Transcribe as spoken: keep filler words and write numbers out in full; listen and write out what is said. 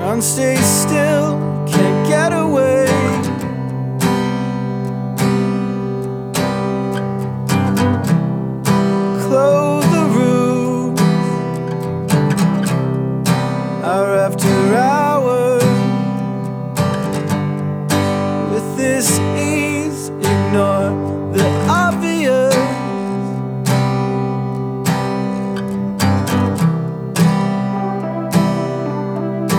Can't stay still, can't get away. Close the roof, hour after hour, with this